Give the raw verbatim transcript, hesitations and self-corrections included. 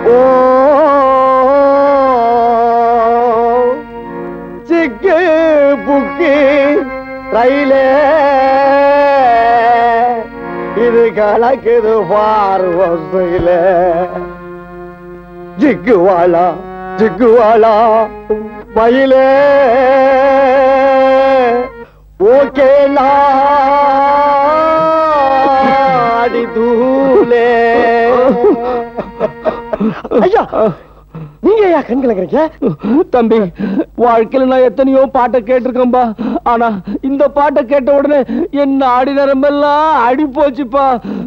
ஓ சிக்கு புக்கு ரயிலே இது கலக்குது பார்வையில ஜிக்குவாளா ஜிக்குவாளா மயிலே ஓகே நாடி தூளே ஐயா நீங்க ஐயா கண் கலக்குறீங்க தம்பி வாழ்க்கையில நான் எத்தனையோ பாட்டை கேட்டிருக்கேன்பா ஆனா இந்த பாட்டை கேட்ட உடனே என் ஆடி நரம்பெல்லாம் அடி போச்சுப்பா